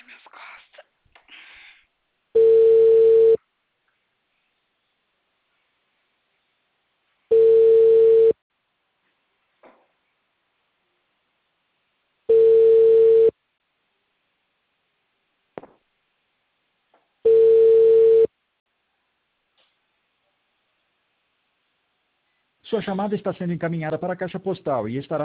minhas costas. Sua chamada está sendo encaminhada para a caixa postal e estará